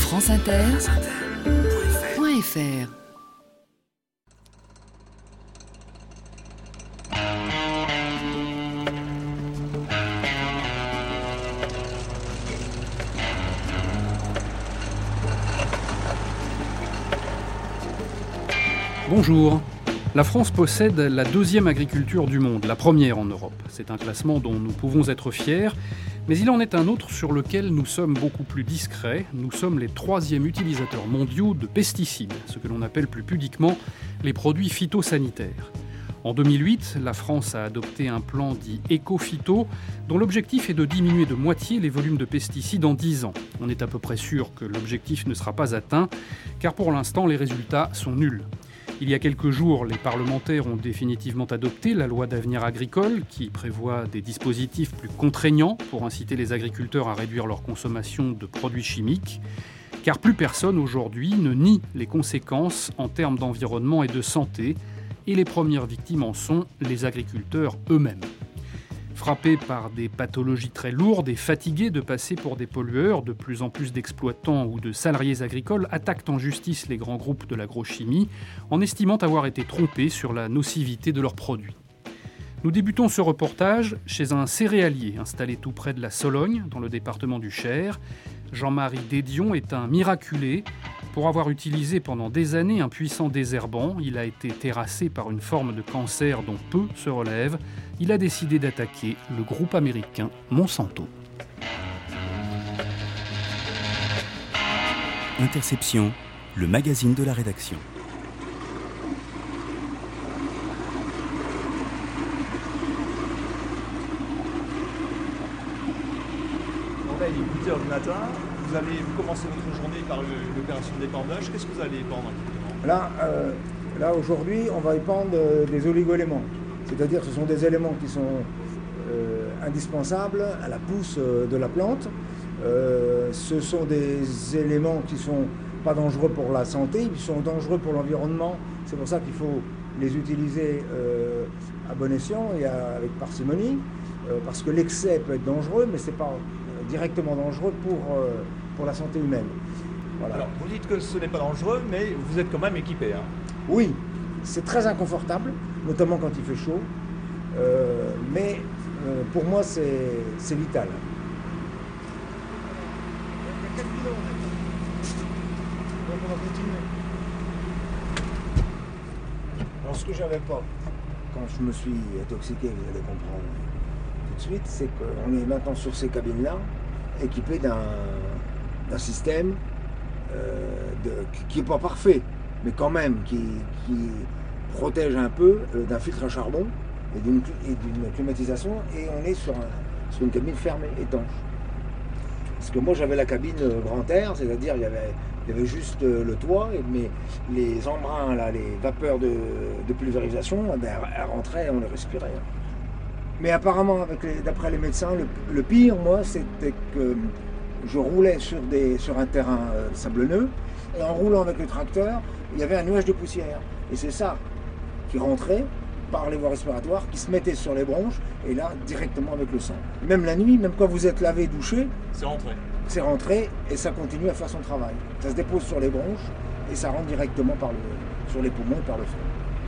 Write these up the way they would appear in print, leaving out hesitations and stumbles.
franceinter.fr. Bonjour. La France possède la deuxième agriculture du monde, la première en Europe. C'est un classement dont nous pouvons être fiers, mais il en est un autre sur lequel nous sommes beaucoup plus discrets. Nous sommes les troisièmes utilisateurs mondiaux de pesticides, ce que l'on appelle plus pudiquement les produits phytosanitaires. En 2008, la France a adopté un plan dit éco-phyto, dont l'objectif est de diminuer de moitié les volumes de pesticides en 10 ans. On est à peu près sûr que l'objectif ne sera pas atteint, car pour l'instant, les résultats sont nuls. Il y a quelques jours, les parlementaires ont définitivement adopté la loi d'avenir agricole qui prévoit des dispositifs plus contraignants pour inciter les agriculteurs à réduire leur consommation de produits chimiques. Car plus personne aujourd'hui ne nie les conséquences en termes d'environnement et de santé. Et les premières victimes en sont les agriculteurs eux-mêmes. Frappés par des pathologies très lourdes et fatigués de passer pour des pollueurs, de plus en plus d'exploitants ou de salariés agricoles attaquent en justice les grands groupes de l'agrochimie en estimant avoir été trompés sur la nocivité de leurs produits. Nous débutons ce reportage chez un céréalier installé tout près de la Sologne, dans le département du Cher. Jean-Marie Dédion est un miraculé. Pour avoir utilisé pendant des années un puissant désherbant, il a été terrassé par une forme de cancer dont peu se relèvent. Il a décidé d'attaquer le groupe américain Monsanto. Interception, le magazine de la rédaction. Bon, là, il est 8h du matin. Vous commencez votre journée par l'opération d'épandage. Qu'est-ce que vous allez épandre Là, aujourd'hui, on va épandre des oligo-éléments. C'est-à-dire que ce sont des éléments qui sont indispensables à la pousse de la plante. Ce sont des éléments qui ne sont pas dangereux pour la santé, ils sont dangereux pour l'environnement. C'est pour ça qu'il faut les utiliser à bon escient et avec parcimonie, parce que l'excès peut être dangereux, mais ce n'est pas directement dangereux pour la santé humaine. Voilà. Alors, vous dites que ce n'est pas dangereux, mais vous êtes quand même équipé. Hein. Oui, c'est très inconfortable, notamment quand il fait chaud, mais pour moi, c'est vital. Il y a 4 bidons, donc on va continuer. Alors, ce que j'avais pas, quand je me suis intoxiqué, vous allez comprendre tout de suite, c'est qu'on est maintenant sur ces cabines-là, équipés d'un système qui n'est pas parfait, mais quand même qui protège un peu d'un filtre à charbon et d'une climatisation, et on est sur une cabine fermée, étanche. Parce que moi j'avais la cabine grand air, c'est-à-dire il y avait juste le toit, mais les embruns, là, les vapeurs de pulvérisation, elles rentraient et on les respirait. Mais apparemment, d'après les médecins, le pire, moi, c'était que je roulais sur un terrain sablonneux, et en roulant avec le tracteur, il y avait un nuage de poussière. Et c'est ça qui rentrait par les voies respiratoires, qui se mettait sur les bronches, et là, directement avec le sang. Même la nuit, même quand vous êtes lavé, douché, c'est rentré, et ça continue à faire son travail. Ça se dépose sur les bronches, et ça rentre directement sur les poumons par le sang.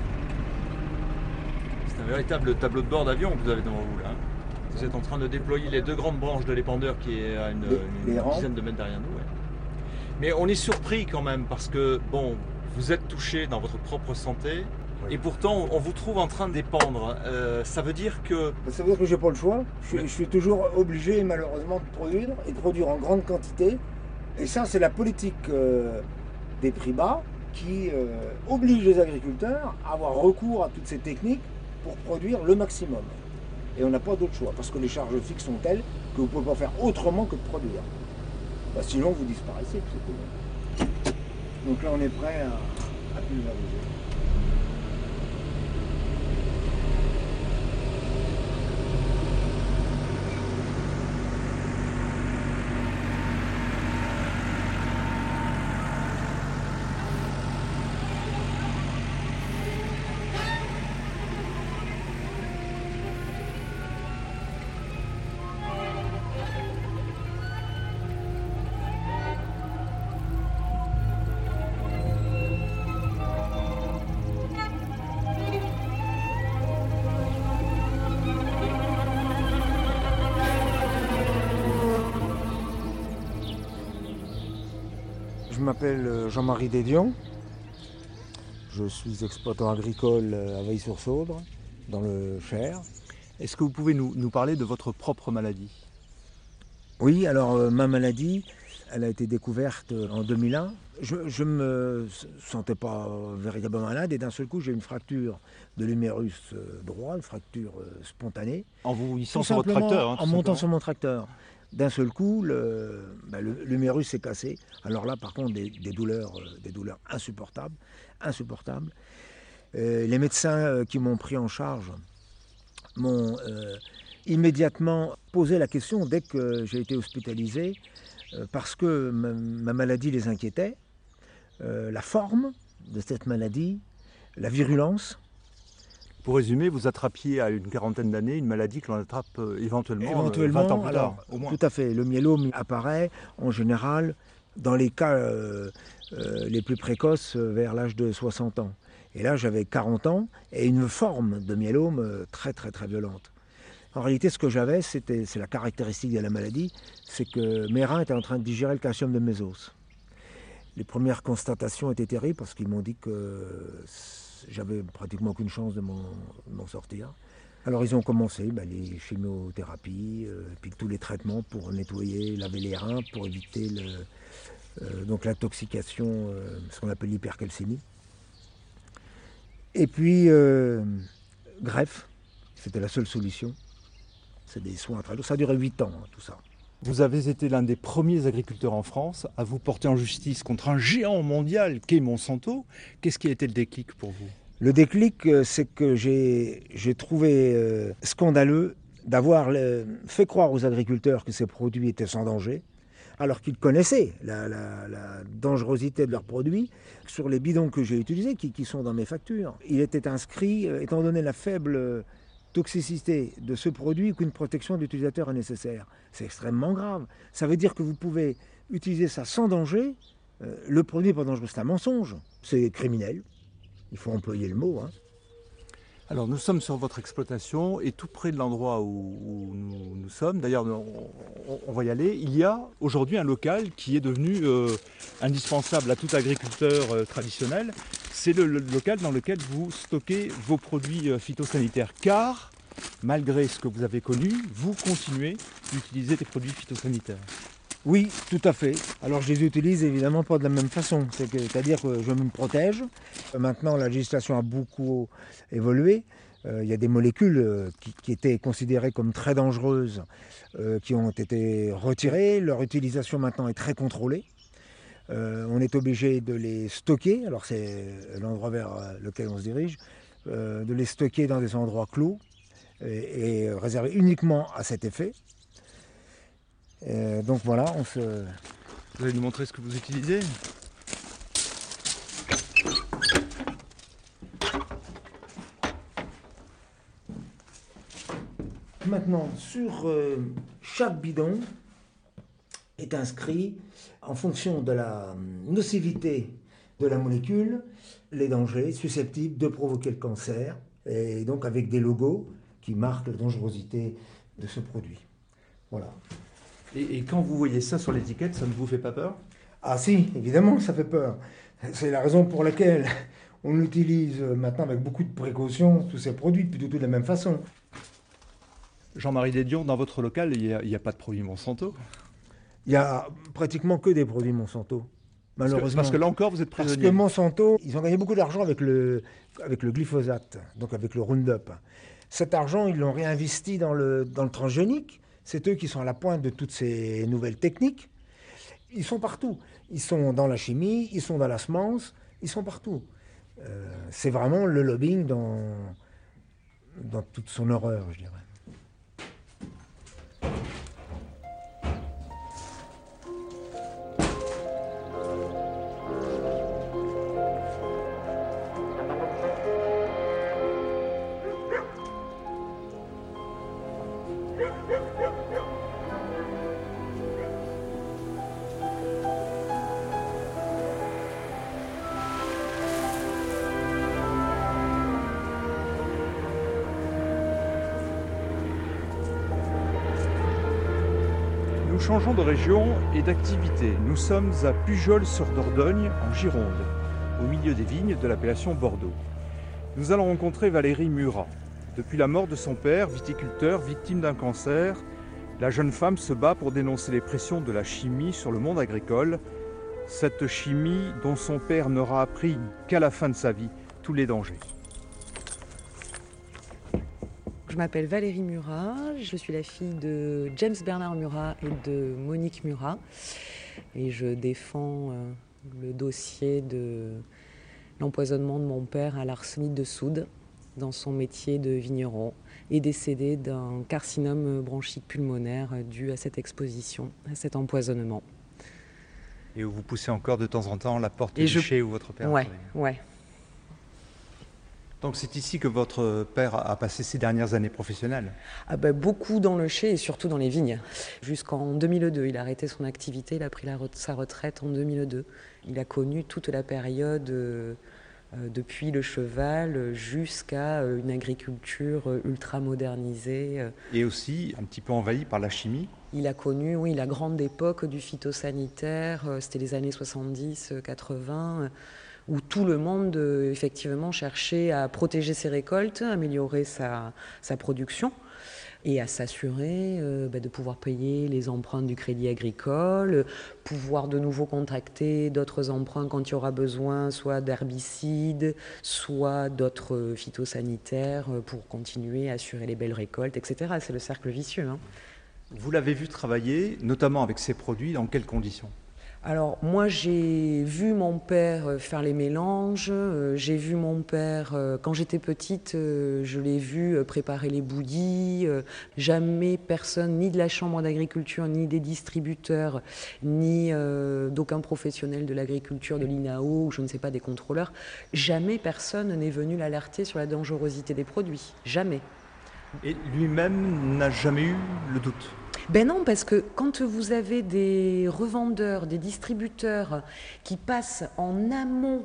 C'est un véritable tableau de bord d'avion que vous avez devant vous, là. Vous êtes en train de déployer les deux grandes branches de l'épandeur qui est à une dizaine de mètres derrière nous. Ouais. Mais on est surpris quand même parce que, bon, vous êtes touché dans votre propre santé et pourtant on vous trouve en train d'épandre. Ça veut dire que... Ça veut dire que je n'ai pas le choix. Je suis toujours obligé malheureusement de produire en grande quantité. Et ça, c'est la politique des prix bas qui oblige les agriculteurs à avoir recours à toutes ces techniques pour produire le maximum. Et on n'a pas d'autre choix, parce que les charges fixes sont telles que vous ne pouvez pas faire autrement que de produire. Sinon, vous disparaissez, c'est tout. Donc là, on est prêt à pulvériser. Je m'appelle Jean-Marie Dédion. Je suis exploitant agricole à Vailly-sur-Saudre, dans le Cher. Est-ce que vous pouvez nous parler de votre propre maladie ? Oui, alors ma maladie, elle a été découverte en 2001. Je ne me sentais pas véritablement malade et d'un seul coup j'ai eu une fracture de l'humérus droit, une fracture spontanée. En vous hissant sur votre tracteur, en montant sur mon tracteur. D'un seul coup, l'humérus s'est cassé. Alors là, par contre, des douleurs insupportables. Les médecins qui m'ont pris en charge m'ont immédiatement posé la question dès que j'ai été hospitalisé, parce que ma maladie les inquiétait, la forme de cette maladie, la virulence. Pour résumer, vous attrapiez à une quarantaine d'années une maladie que l'on attrape éventuellement 20 ans plus tard, au moins. Tout à fait. Le myélome apparaît en général dans les cas les plus précoces vers l'âge de 60 ans. Et là, j'avais 40 ans et une forme de myélome très très très violente. En réalité, ce que j'avais, c'est la caractéristique de la maladie, c'est que mes reins étaient en train de digérer le calcium de mes os. Les premières constatations étaient terribles parce qu'ils m'ont dit que j'avais pratiquement aucune chance de m'en sortir. Alors ils ont commencé les chimiothérapies, puis tous les traitements pour nettoyer, laver les reins, pour éviter donc l'intoxication, ce qu'on appelle l'hypercalcémie. Et puis greffe, c'était la seule solution. C'est des soins très lourds. Ça a duré 8 ans, tout ça. Vous avez été l'un des premiers agriculteurs en France à vous porter en justice contre un géant mondial qu'est Monsanto. Qu'est-ce qui a été le déclic pour vous ? Le déclic, c'est que j'ai trouvé scandaleux d'avoir fait croire aux agriculteurs que ces produits étaient sans danger, alors qu'ils connaissaient la dangerosité de leurs produits sur les bidons que j'ai utilisés, qui sont dans mes factures. Il était inscrit, étant donné la faible toxicité de ce produit, qu'une protection de l'utilisateur est nécessaire. C'est extrêmement grave. Ça veut dire que vous pouvez utiliser ça sans danger. Le produit n'est pas dangereux, c'est un mensonge. C'est criminel. Il faut employer le mot. Alors nous sommes sur votre exploitation et tout près de l'endroit où nous sommes, d'ailleurs on va y aller, il y a aujourd'hui un local qui est devenu indispensable à tout agriculteur traditionnel. C'est le local dans lequel vous stockez vos produits phytosanitaires, car malgré ce que vous avez connu, vous continuez d'utiliser des produits phytosanitaires. Oui, tout à fait. Alors je les utilise évidemment pas de la même façon. C'est-à-dire que je me protège. Maintenant, la législation a beaucoup évolué. Il y a des molécules qui étaient considérées comme très dangereuses, qui ont été retirées. Leur utilisation maintenant est très contrôlée. On est obligé de les stocker. Alors c'est l'endroit vers lequel on se dirige. De les stocker dans des endroits clos et réservés uniquement à cet effet. Donc voilà, Vous allez nous montrer ce que vous utilisez ? Maintenant, sur chaque bidon est inscrit, en fonction de la nocivité de la molécule, les dangers susceptibles de provoquer le cancer, et donc avec des logos qui marquent la dangerosité de ce produit. Voilà. Et quand vous voyez ça sur l'étiquette, ça ne vous fait pas peur ? Ah si, évidemment ça fait peur. C'est la raison pour laquelle on utilise maintenant avec beaucoup de précaution tous ces produits, puis du tout de la même façon. Jean-Marie Dédion, dans votre local, il n'y a pas de produits Monsanto ? Il n'y a pratiquement que des produits Monsanto, malheureusement. Parce que là encore, vous êtes prisonnier. Parce que Monsanto, ils ont gagné beaucoup d'argent avec le glyphosate, donc avec le Roundup. Cet argent, ils l'ont réinvesti dans le transgénique. C'est eux qui sont à la pointe de toutes ces nouvelles techniques. Ils sont partout. Ils sont dans la chimie, ils sont dans la semence, ils sont partout. C'est vraiment le lobbying dans toute son horreur, je dirais. changeons de région et d'activité. Nous sommes à Pujol-sur-Dordogne, en Gironde, au milieu des vignes de l'appellation Bordeaux. Nous allons rencontrer Valérie Murat. Depuis la mort de son père, viticulteur, victime d'un cancer, la jeune femme se bat pour dénoncer les pressions de la chimie sur le monde agricole. Cette chimie dont son père n'aura appris qu'à la fin de sa vie tous les dangers. Je m'appelle Valérie Murat, je suis la fille de James Bernard Murat et de Monique Murat. Et je défends le dossier de l'empoisonnement de mon père à l'arsénite de soude dans son métier de vigneron et décédé d'un carcinome bronchique pulmonaire dû à cette exposition, à cet empoisonnement. Et vous poussez encore de temps en temps la porte du chez où votre père travaillait. Ouais. Donc c'est ici que votre père a passé ses dernières années professionnelles? Beaucoup dans le chai et surtout dans les vignes. Jusqu'en 2002, il a arrêté son activité, il a pris sa retraite en 2002. Il a connu toute la période depuis le cheval jusqu'à une agriculture ultra modernisée. Et aussi un petit peu envahi par la chimie. Il a connu, oui, la grande époque du phytosanitaire, c'était les années 70-80, où tout le monde, effectivement, cherchait à protéger ses récoltes, améliorer sa production et à s'assurer de pouvoir payer les emprunts du crédit agricole, pouvoir de nouveau contracter d'autres emprunts quand il y aura besoin, soit d'herbicides, soit d'autres phytosanitaires pour continuer à assurer les belles récoltes, etc. C'est le cercle vicieux, hein. Vous l'avez vu travailler, notamment avec ces produits, dans quelles conditions? Alors moi j'ai vu mon père faire les mélanges, j'ai vu mon père, quand j'étais petite, je l'ai vu préparer les bouillies. Jamais personne, ni de la chambre d'agriculture, ni des distributeurs, ni d'aucun professionnel de l'agriculture, de l'INAO, ou je ne sais pas, des contrôleurs, jamais personne n'est venu l'alerter sur la dangerosité des produits, jamais. Et lui-même n'a jamais eu le doute? Ben non, parce que quand vous avez des revendeurs, des distributeurs qui passent en amont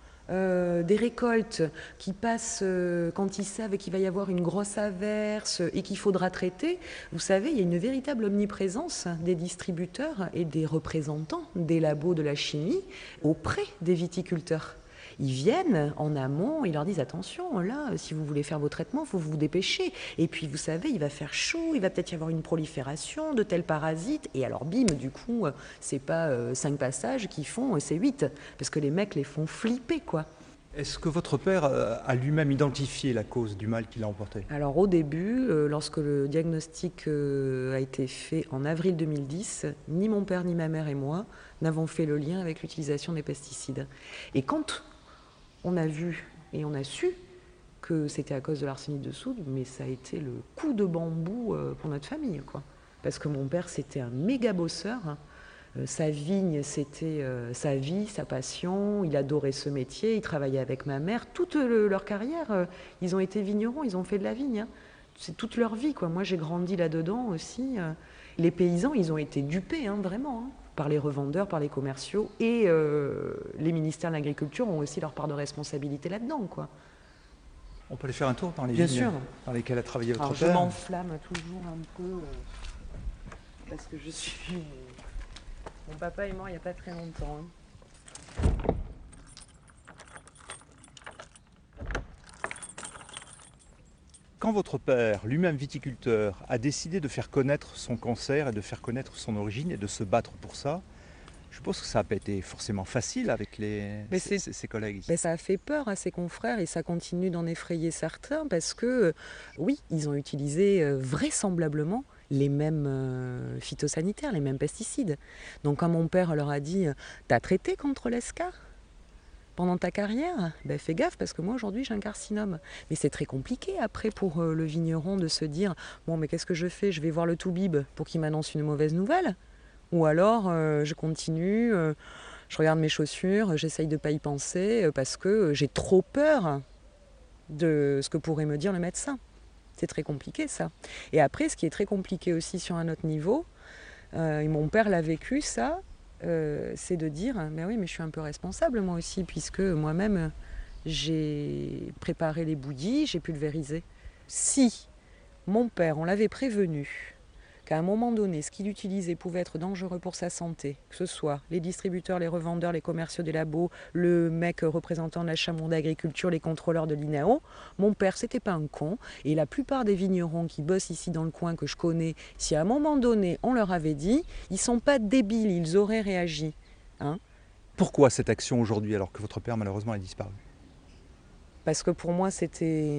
des récoltes, qui passent quand ils savent qu'il va y avoir une grosse averse et qu'il faudra traiter, vous savez, il y a une véritable omniprésence des distributeurs et des représentants des labos de la chimie auprès des viticulteurs. Ils viennent en amont, ils leur disent attention, là, si vous voulez faire vos traitements, il faut vous dépêcher. Et puis, vous savez, il va faire chaud, il va peut-être y avoir une prolifération de tels parasites. Et alors, bim, du coup, c'est pas 5 passages qu'ils font, c'est 8. Parce que les mecs les font flipper, quoi. Est-ce que votre père a lui-même identifié la cause du mal qu'il a emporté? Alors, au début, lorsque le diagnostic a été fait en avril 2010, ni mon père, ni ma mère et moi n'avons fait le lien avec l'utilisation des pesticides. Et quand on a vu et on a su que c'était à cause de l'arsénite de soude, mais ça a été le coup de bambou pour notre famille, quoi. Parce que mon père, c'était un méga bosseur. Sa vigne, c'était sa vie, sa passion. Il adorait ce métier. Il travaillait avec ma mère. Toute leur carrière, ils ont été vignerons, ils ont fait de la vigne, hein. C'est toute leur vie, quoi. Moi, j'ai grandi là-dedans aussi. Les paysans, ils ont été dupés, hein, vraiment, hein, par les revendeurs, par les commerciaux, et les ministères de l'Agriculture ont aussi leur part de responsabilité là-dedans, quoi. On peut aller faire un tour dans les Bien vignes sûr. dans lesquelles a travaillé votre Alors, père? je m'enflamme toujours un peu, parce que je suis... Mon papa est mort il n'y a pas très longtemps, hein. Quand votre père, lui-même viticulteur, a décidé de faire connaître son cancer et de faire connaître son origine et de se battre pour ça, je pense que ça n'a pas été forcément facile avec ses collègues ici. Ça a fait peur à ses confrères et ça continue d'en effrayer certains parce que, oui, ils ont utilisé vraisemblablement les mêmes phytosanitaires, les mêmes pesticides. Donc quand mon père leur a dit « T'as traité contre l'escar pendant ta carrière, fais gaffe parce que moi aujourd'hui j'ai un carcinome. » Mais c'est très compliqué après pour le vigneron de se dire « Bon, mais qu'est-ce que je fais? Je vais voir le toubib pour qu'il m'annonce une mauvaise nouvelle. Ou alors je continue, je regarde mes chaussures, j'essaye de ne pas y penser parce que j'ai trop peur de ce que pourrait me dire le médecin. » C'est très compliqué ça. Et après, ce qui est très compliqué aussi sur un autre niveau, et mon père l'a vécu ça, c'est de dire « Mais oui, mais je suis un peu responsable moi aussi, puisque moi-même, j'ai préparé les bouillies, j'ai pulvérisé. » Si mon père, on l'avait prévenu qu'à un moment donné, ce qu'il utilisait pouvait être dangereux pour sa santé, que ce soit les distributeurs, les revendeurs, les commerciaux des labos, le mec représentant de la Chambre d'agriculture, les contrôleurs de l'INAO, mon père, c'était pas un con. Et la plupart des vignerons qui bossent ici dans le coin que je connais, si à un moment donné, on leur avait dit, ils sont pas débiles, ils auraient réagi. Hein ? Pourquoi cette action aujourd'hui alors que votre père malheureusement a disparu? Parce que pour moi, c'était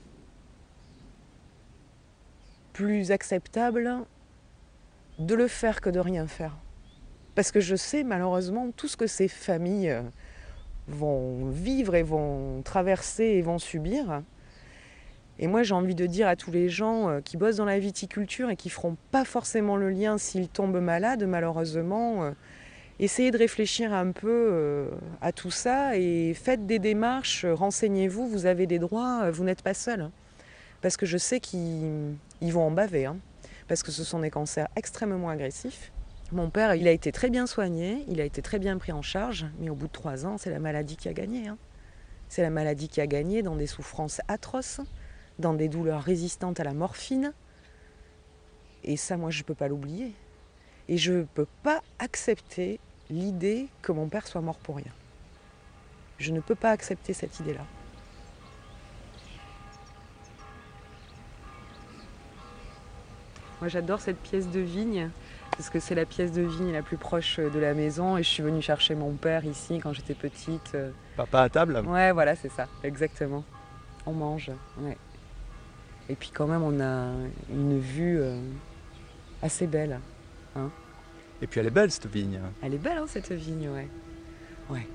plus acceptable de le faire que de rien faire. Parce que je sais malheureusement tout ce que ces familles vont vivre et vont traverser et vont subir. Et moi j'ai envie de dire à tous les gens qui bossent dans la viticulture et qui ne feront pas forcément le lien s'ils tombent malades, malheureusement, essayez de réfléchir un peu à tout ça et faites des démarches, renseignez-vous, vous avez des droits, vous n'êtes pas seul. Parce que je sais qu'ils vont en baver, hein, parce que ce sont des cancers extrêmement agressifs. Mon père, il a été très bien soigné, il a été très bien pris en charge, mais au bout de 3 ans, c'est la maladie qui a gagné. Hein. C'est la maladie qui a gagné dans des souffrances atroces, dans des douleurs résistantes à la morphine. Et ça, moi, je ne peux pas l'oublier. Et je ne peux pas accepter l'idée que mon père soit mort pour rien. Je ne peux pas accepter cette idée-là. Moi, j'adore cette pièce de vigne, parce que c'est la pièce de vigne la plus proche de la maison. Et je suis venue chercher mon père ici quand j'étais petite. Papa à table? Ouais, voilà, c'est ça, exactement. On mange, ouais. Et puis quand même, on a une vue assez belle. Hein. Et puis elle est belle, cette vigne. Elle est belle, hein, cette vigne, ouais. Ouais.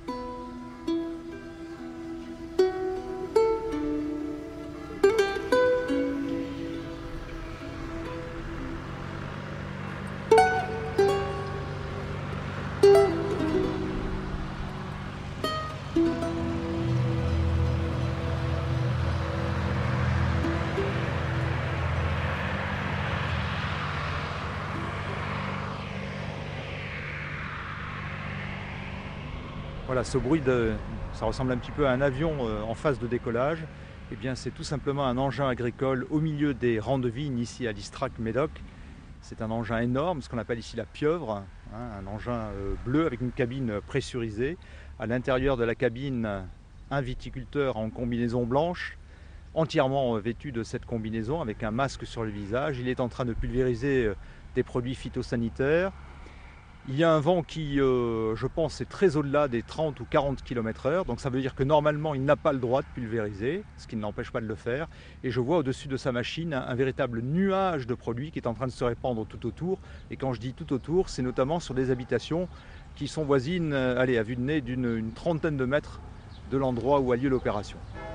Voilà, ce bruit, ça ressemble un petit peu à un avion en phase de décollage. Eh bien, c'est tout simplement un engin agricole au milieu des rangs de vignes ici à l'Istrac Médoc. C'est un engin énorme, ce qu'on appelle ici la pieuvre, hein, un engin bleu avec une cabine pressurisée. À l'intérieur de la cabine, un viticulteur en combinaison blanche, entièrement vêtu de cette combinaison avec un masque sur le visage. Il est en train de pulvériser des produits phytosanitaires. Il y a un vent qui, je pense, est très au-delà des 30 ou 40 km/h. Donc ça veut dire que normalement, il n'a pas le droit de pulvériser, ce qui ne l'empêche pas de le faire. Et je vois au-dessus de sa machine un véritable nuage de produits qui est en train de se répandre tout autour. Et quand je dis tout autour, c'est notamment sur des habitations qui sont voisines, allez, à vue de nez, d'une trentaine de mètres de l'endroit où a lieu l'opération.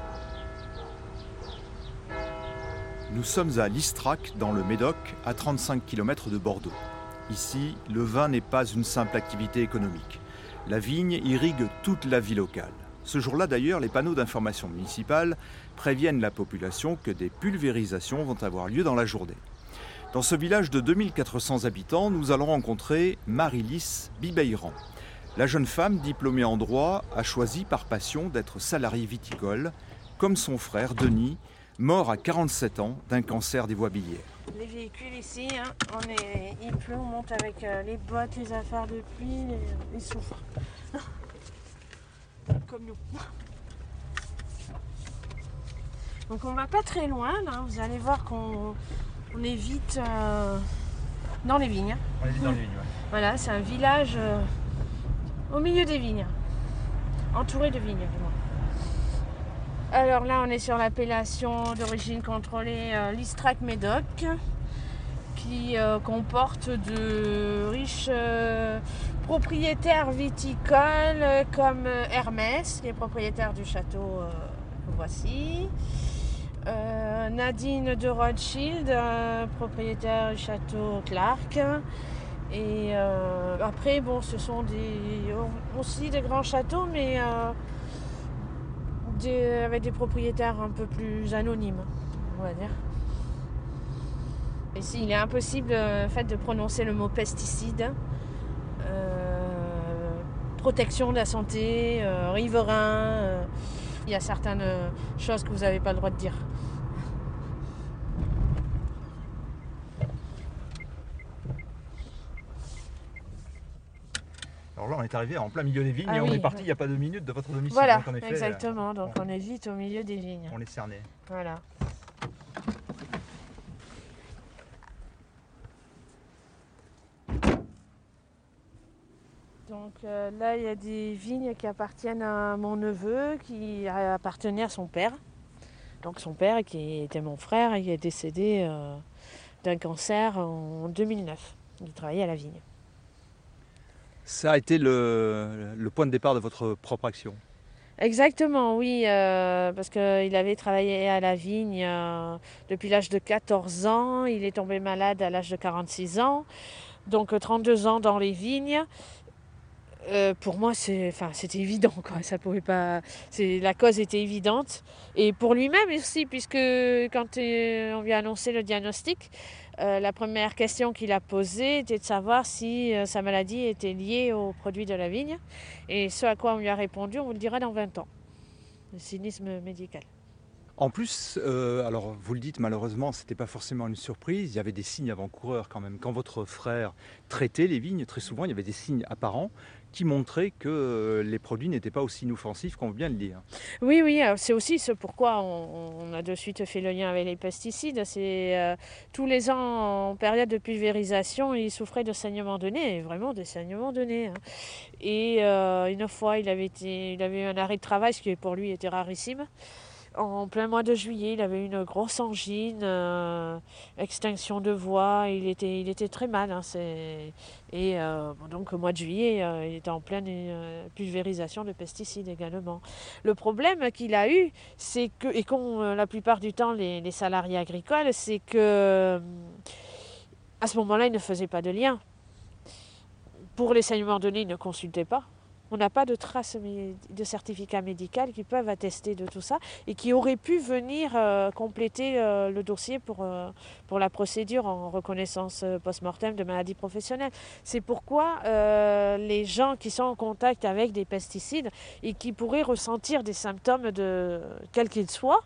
Nous sommes à l'Istrac, dans le Médoc, à 35 km de Bordeaux. Ici, le vin n'est pas une simple activité économique. La vigne irrigue toute la vie locale. Ce jour-là, d'ailleurs, les panneaux d'information municipale préviennent la population que des pulvérisations vont avoir lieu dans la journée. Dans ce village de 2400 habitants, nous allons rencontrer Marie-Lys Bibeyran. La jeune femme, diplômée en droit, a choisi par passion d'être salariée viticole, comme son frère Denis, mort à 47 ans d'un cancer des voies biliaires. Les véhicules ici, hein, il pleut, on monte avec les bottes, les affaires de pluie, les souffres. Comme nous. Donc on va pas très loin, là. Vous allez voir qu'on est vite dans les vignes. On est vite dans les vignes, ouais. Voilà, c'est un village au milieu des vignes, entouré de vignes, du moins. Alors là, on est sur l'appellation d'origine contrôlée l'Istrac Médoc, qui comporte de riches propriétaires viticoles comme Hermès, qui est propriétaire du château que voici. Nadine de Rothschild, propriétaire du château Clark. Et après, bon, ce sont aussi des grands châteaux, mais avec des propriétaires un peu plus anonymes, on va dire. Ici, il est impossible en fait, de prononcer le mot pesticide, protection de la santé, riverain. Il y a certaines choses que vous n'avez pas le droit de dire. Alors là, on est arrivé en plein milieu des vignes et on est parti il n'y a pas 2 minutes de votre domicile. Voilà, donc en effet, exactement. Donc on est vite au milieu des vignes. On est cerné. Voilà. Donc là, il y a des vignes qui appartiennent à mon neveu, qui appartenaient à son père. Donc son père, qui était mon frère, et qui est décédé d'un cancer en 2009. Il travaillait à la vigne. Ça a été le point de départ de votre propre action. Exactement, oui, parce qu'il avait travaillé à la vigne depuis l'âge de 14 ans. Il est tombé malade à l'âge de 46 ans. Donc 32 ans dans les vignes. Pour moi, c'était évident, quoi. Ça pouvait pas. La cause était évidente, et pour lui-même aussi, puisque quand on lui a annoncé le diagnostic, la première question qu'il a posée était de savoir si sa maladie était liée aux produits de la vigne, et ce à quoi on lui a répondu, on vous le dira dans 20 ans. Le cynisme médical. En plus, alors vous le dites, malheureusement, ce n'était pas forcément une surprise, il y avait des signes avant-coureurs quand même. Quand votre frère traitait les vignes, très souvent, il y avait des signes apparents qui montraient que les produits n'étaient pas aussi inoffensifs qu'on veut bien le dire. Oui, c'est aussi ce pourquoi on a de suite fait le lien avec les pesticides. C'est tous les ans, en période de pulvérisation, il souffrait de saignements de nez, vraiment des saignements de nez. Et une fois, il avait eu un arrêt de travail, ce qui pour lui était rarissime. En plein mois de juillet, il avait une grosse angine, extinction de voix, il était très mal. Donc au mois de juillet, il était en pleine pulvérisation de pesticides également. Le problème qu'il a eu, c'est que, et qu'ont la plupart du temps les salariés agricoles, c'est que à ce moment-là, il ne faisait pas de lien. Pour les saignements de nez, il ne consultait pas. On n'a pas de traces de certificat médical qui peuvent attester de tout ça et qui auraient pu venir compléter le dossier pour la procédure en reconnaissance post-mortem de maladie professionnelle. C'est pourquoi les gens qui sont en contact avec des pesticides et qui pourraient ressentir des symptômes quels qu'ils soient,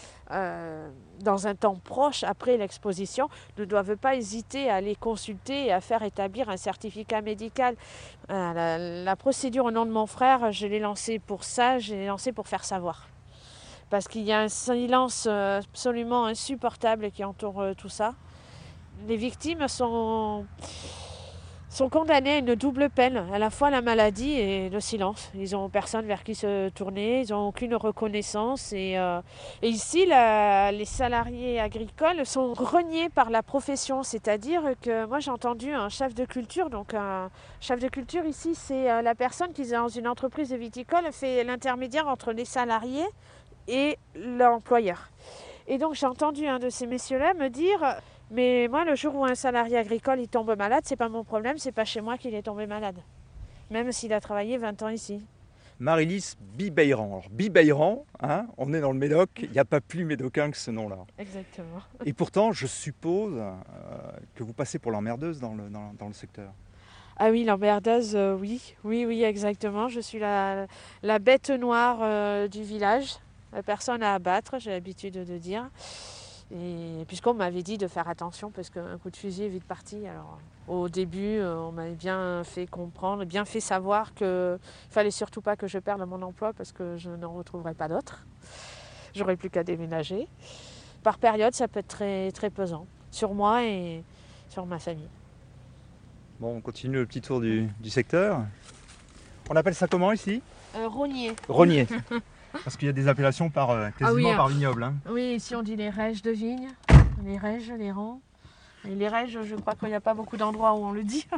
dans un temps proche après l'exposition, ne doivent pas hésiter à aller consulter et à faire établir un certificat médical. La procédure au nom de mon frère, je l'ai lancée pour ça, je l'ai lancée pour faire savoir. Parce qu'il y a un silence absolument insupportable qui entoure tout ça. Les victimes sont condamnés à une double peine, à la fois la maladie et le silence. Ils n'ont personne vers qui se tourner, ils n'ont aucune reconnaissance. Et ici, les salariés agricoles sont reniés par la profession. C'est-à-dire que moi, j'ai entendu un chef de culture. Donc, un chef de culture ici, c'est la personne qui, dans une entreprise viticole, fait l'intermédiaire entre les salariés et l'employeur. Et donc, j'ai entendu un de ces messieurs-là me dire... Mais moi, le jour où un salarié agricole il tombe malade, c'est pas mon problème, c'est pas chez moi qu'il est tombé malade. Même s'il a travaillé 20 ans ici. Marie-Lise Bibeyran. Alors Bibeyran, on est dans le Médoc, il n'y a pas plus médocain que ce nom-là. Exactement. Et pourtant, je suppose que vous passez pour l'emmerdeuse dans le secteur. Ah oui, l'emmerdeuse, oui, exactement. Je suis la bête noire du village, la personne à abattre, j'ai l'habitude de dire. Et puisqu'on m'avait dit de faire attention parce qu'un coup de fusil est vite parti. Alors, au début, on m'avait bien fait comprendre, bien fait savoir qu'il ne fallait surtout pas que je perde mon emploi parce que je n'en retrouverai pas d'autres. J'aurais plus qu'à déménager. Par période, ça peut être très, très pesant sur moi et sur ma famille. Bon, on continue le petit tour du secteur. On appelle ça comment ici ? Rognier. Rognier. Parce qu'il y a des appellations quasiment par vignoble. Oui, ici on dit les raiges de vigne, les raiges, les rangs. Et les raiges, je crois qu'il n'y a pas beaucoup d'endroits où on le dit.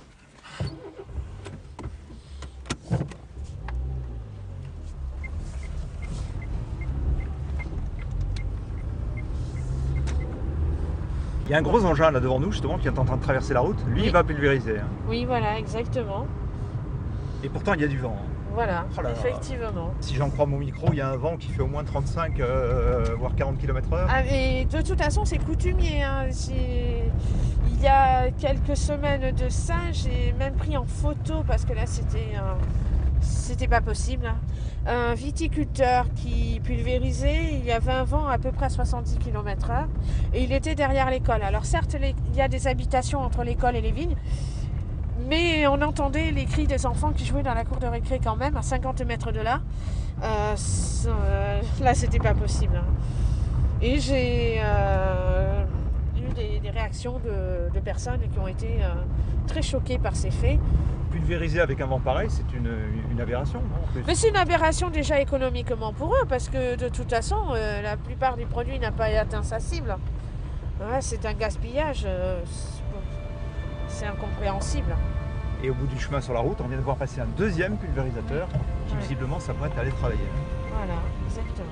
Il y a un gros engin là devant nous justement qui est en train de traverser la route. Lui, oui. Il va pulvériser. Oui, voilà, exactement. Et pourtant, il y a du vent. Voilà, effectivement. Si j'en crois mon micro, il y a un vent qui fait au moins 35 voire 40 km/h. Ah, et de toute façon, c'est coutumier. Il y a quelques semaines de ça, j'ai même pris en photo parce que là, c'était pas possible. Un viticulteur qui pulvérisait, il y avait un vent à peu près à 70 km/h et il était derrière l'école. Alors certes, il y a des habitations entre l'école et les vignes, Mais on entendait les cris des enfants qui jouaient dans la cour de récré quand même, à 50 mètres de là. Là, c'était pas possible. Et j'ai eu des réactions de personnes qui ont été très choquées par ces faits. Pulvériser avec un vent pareil, c'est une aberration, non, en plus. Mais c'est une aberration déjà économiquement pour eux, parce que de toute façon, la plupart des produits n'ont pas atteint sa cible. Ouais, c'est un gaspillage, c'est incompréhensible. Et au bout du chemin sur la route, on vient de voir passer un deuxième pulvérisateur qui visiblement s'apprête à aller travailler. Voilà, exactement.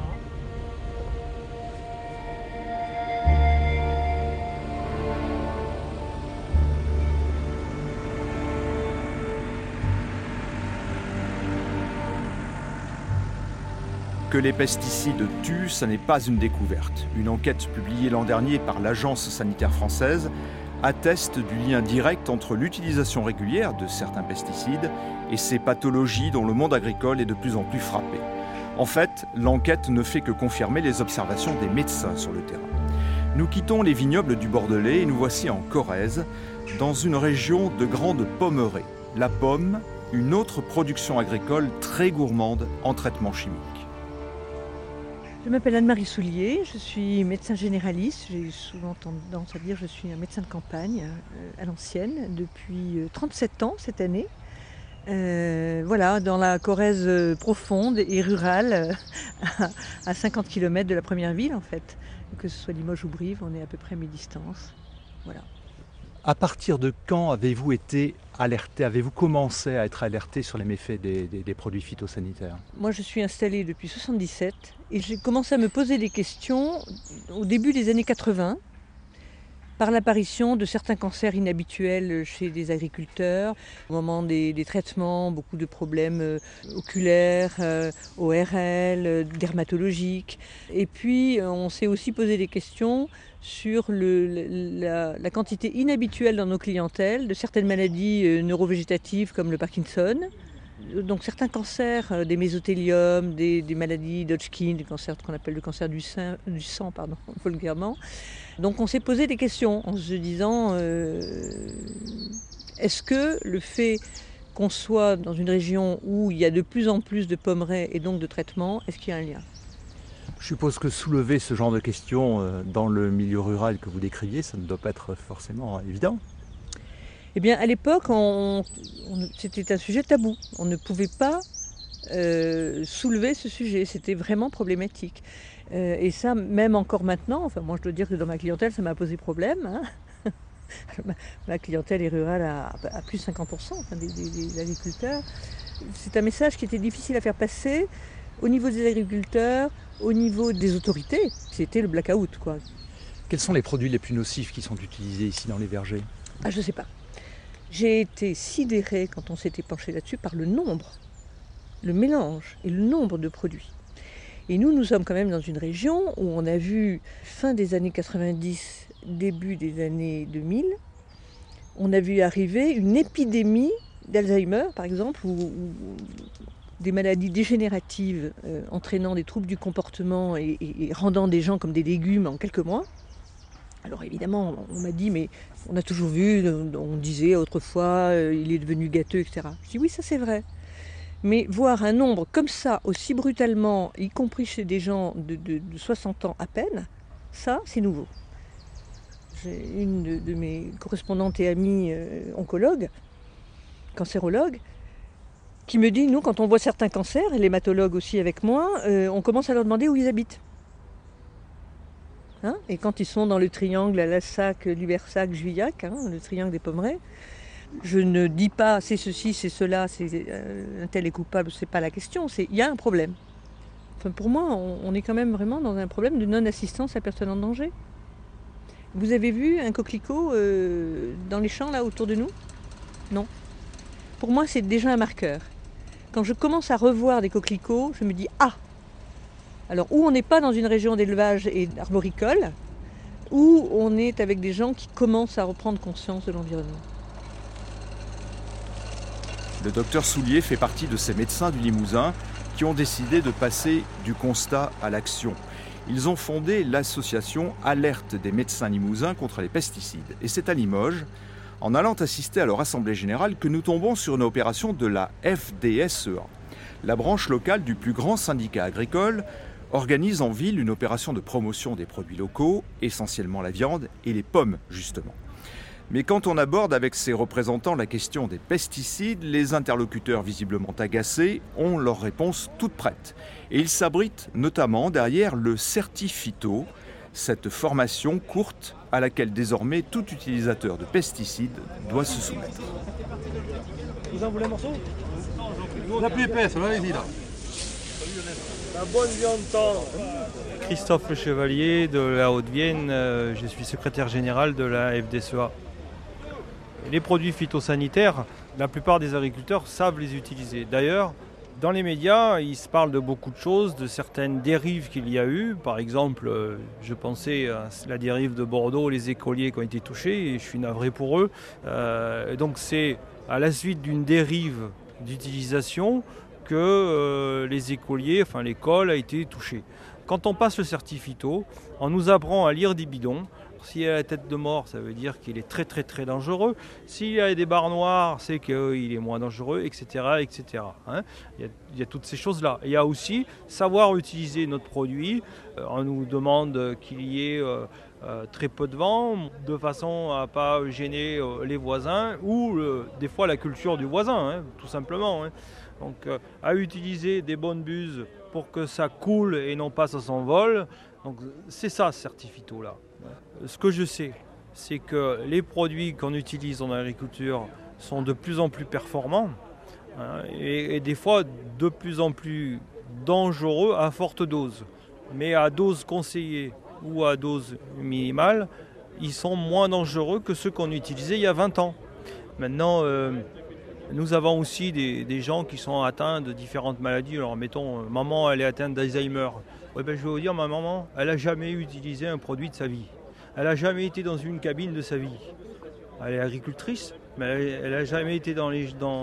Que les pesticides tuent, ça n'est pas une découverte. Une enquête publiée l'an dernier par l'Agence sanitaire française atteste du lien direct entre l'utilisation régulière de certains pesticides et ces pathologies dont le monde agricole est de plus en plus frappé. En fait, l'enquête ne fait que confirmer les observations des médecins sur le terrain. Nous quittons les vignobles du Bordelais et nous voici en Corrèze, dans une région de grande pommerie. La pomme, une autre production agricole très gourmande en traitement chimique. Je m'appelle Anne-Marie Soulier, je suis médecin généraliste. J'ai souvent tendance à dire que je suis un médecin de campagne à l'ancienne depuis 37 ans cette année. Voilà, dans la Corrèze profonde et rurale, à 50 km de la première ville en fait. Que ce soit Limoges ou Brive, on est à peu près à mi-distance. Voilà. À partir de quand avez-vous été alerté, avez-vous commencé à être alerté sur les méfaits des produits phytosanitaires ? Moi, je suis installée depuis 1977 et j'ai commencé à me poser des questions au début des années 80 par l'apparition de certains cancers inhabituels chez des agriculteurs. Au moment des traitements, beaucoup de problèmes oculaires, ORL, dermatologiques. Et puis, on s'est aussi posé des questions sur la quantité inhabituelle dans nos clientèles de certaines maladies neurovégétatives comme le Parkinson. Donc certains cancers, des mésothéliums, des maladies d'Hodgkin, des cancers qu'on appelle le cancer du sang, vulgairement. Donc on s'est posé des questions en se disant est-ce que le fait qu'on soit dans une région où il y a de plus en plus de pommeraies et donc de traitements, est-ce qu'il y a un lien ? Je suppose que soulever ce genre de questions dans le milieu rural que vous décriviez, ça ne doit pas être forcément évident. Eh bien, à l'époque, c'était un sujet tabou. On ne pouvait pas soulever ce sujet. C'était vraiment problématique. Et ça, même encore maintenant, enfin, moi je dois dire que dans ma clientèle, ça m'a posé problème. Hein. Ma clientèle est rurale à plus de 50% des agriculteurs. C'est un message qui était difficile à faire passer au niveau des agriculteurs, au niveau des autorités. C'était le blackout, quoi. Quels sont les produits les plus nocifs qui sont utilisés ici dans les vergers ? Ah, je ne sais pas. J'ai été sidérée quand on s'était penché là-dessus par le nombre, le mélange et le nombre de produits. Et nous sommes quand même dans une région où on a vu fin des années 90, début des années 2000, on a vu arriver une épidémie d'Alzheimer, par exemple, ou des maladies dégénératives entraînant des troubles du comportement et rendant des gens comme des légumes en quelques mois. Alors évidemment, on m'a dit, mais on a toujours vu, on disait autrefois, il est devenu gâteux, etc. Je dis oui, ça c'est vrai. Mais voir un nombre comme ça, aussi brutalement, y compris chez des gens de 60 ans à peine, ça c'est nouveau. J'ai une de mes correspondantes et amies oncologues, cancérologues, qui me dit, nous, quand on voit certains cancers, et l'hématologue aussi avec moi, on commence à leur demander où ils habitent. Hein, et quand ils sont dans le triangle à Lassac, Libersac, Juillac, hein, le triangle des pommeraies, je ne dis pas c'est ceci, c'est cela, c'est un tel est coupable, c'est pas la question, c'est il y a un problème. Enfin, pour moi, on est quand même vraiment dans un problème de non-assistance à personne en danger. Vous avez vu un coquelicot dans les champs là autour de nous ? Non. Pour moi, c'est déjà un marqueur. Quand je commence à revoir des coquelicots, je me dis ah. Alors, où on n'est pas dans une région d'élevage et arboricole, où on est avec des gens qui commencent à reprendre conscience de l'environnement. Le docteur Soulier fait partie de ces médecins du Limousin qui ont décidé de passer du constat à l'action. Ils ont fondé l'association Alerte des médecins limousins contre les pesticides. Et c'est à Limoges, en allant assister à leur assemblée générale que nous tombons sur une opération de la FDSEA. La branche locale du plus grand syndicat agricole organise en ville une opération de promotion des produits locaux, essentiellement la viande et les pommes justement. Mais quand on aborde avec ses représentants la question des pesticides, les interlocuteurs visiblement agacés ont leur réponse toute prête. Et ils s'abritent notamment derrière le Certifito, cette formation courte à laquelle désormais tout utilisateur de pesticides doit se soumettre. Vous en voulez un morceau? La plus épaisse, allez-y là. La bonne viande tendre. Christophe Le Chevalier de la Haute-Vienne, je suis secrétaire général de la FDSEA. Les produits phytosanitaires, la plupart des agriculteurs savent les utiliser. D'ailleurs, dans les médias, il se parle de beaucoup de choses, de certaines dérives qu'il y a eu. Par exemple, je pensais à la dérive de Bordeaux, les écoliers qui ont été touchés, et je suis navré pour eux. Donc c'est à la suite d'une dérive d'utilisation que les écoliers, enfin l'école a été touchée. Quand on passe le Certifito, on nous apprend à lire des bidons. S'il y a la tête de mort, ça veut dire qu'il est très très très dangereux. S'il y a des barres noires, c'est qu'il est moins dangereux, etc. etc. Hein, il y a toutes ces choses-là. Il y a aussi savoir utiliser notre produit. On nous demande qu'il y ait très peu de vent, de façon à ne pas gêner les voisins ou des fois la culture du voisin, hein, tout simplement. Hein. Donc à utiliser des bonnes buses pour que ça coule et non pas ça s'envole. Donc c'est ça ce Certifito-là. Ce que je sais, c'est que les produits qu'on utilise en agriculture sont de plus en plus performants, hein, et des fois de plus en plus dangereux à forte dose. Mais à dose conseillée ou à dose minimale, ils sont moins dangereux que ceux qu'on utilisait il y a 20 ans. Maintenant, nous avons aussi des gens qui sont atteints de différentes maladies. Alors mettons, maman elle est atteinte d'Alzheimer. Ouais, ben, je vais vous dire, ma maman, elle n'a jamais utilisé un produit de sa vie. Elle n'a jamais été dans une cabine de sa vie. Elle est agricultrice, mais elle n'a jamais été dans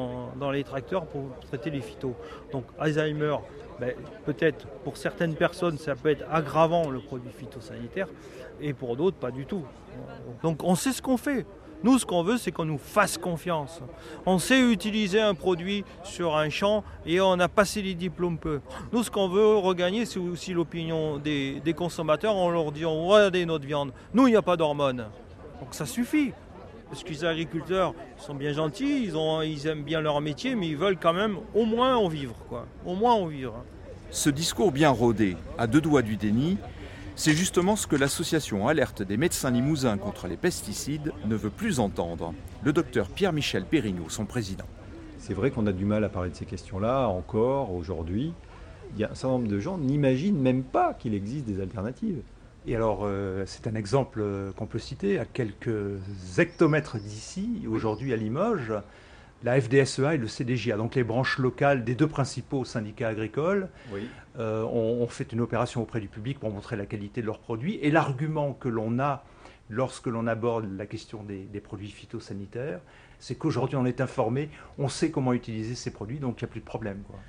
les tracteurs pour traiter les phytos. Donc Alzheimer, ben, peut-être pour certaines personnes, ça peut être aggravant le produit phytosanitaire, et pour d'autres, pas du tout. Donc on sait ce qu'on fait. Nous, ce qu'on veut, c'est qu'on nous fasse confiance. On sait utiliser un produit sur un champ et on a passé les diplômes peu. Nous, ce qu'on veut regagner, c'est aussi l'opinion des consommateurs. On leur dit, regardez notre viande. Nous, il n'y a pas d'hormones. Donc ça suffit. Parce que les agriculteurs sont bien gentils, ils aiment bien leur métier, mais ils veulent quand même au moins en vivre, quoi. Au moins en vivre. Ce discours bien rodé, à deux doigts du déni, c'est justement ce que l'association Alerte des médecins limousins contre les pesticides ne veut plus entendre. Le docteur Pierre-Michel Pérignot, son président. C'est vrai qu'on a du mal à parler de ces questions-là encore aujourd'hui. Il y a un certain nombre de gens n'imaginent même pas qu'il existe des alternatives. Et alors, c'est un exemple qu'on peut citer à quelques hectomètres d'ici, aujourd'hui à Limoges, la FDSEA et le CDJA, donc les branches locales des deux principaux syndicats agricoles, oui. ont fait une opération auprès du public pour montrer la qualité de leurs produits. Et l'argument que l'on a lorsque l'on aborde la question des produits phytosanitaires, c'est qu'aujourd'hui on est informé, on sait comment utiliser ces produits, donc il n'y a plus de problème, quoi.